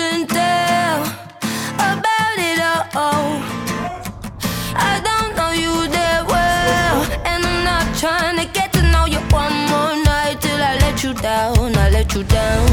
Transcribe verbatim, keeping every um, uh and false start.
can tell about it all. I don't know you that well, and I'm not trying to get to know you one more night till I let you down, I let you down.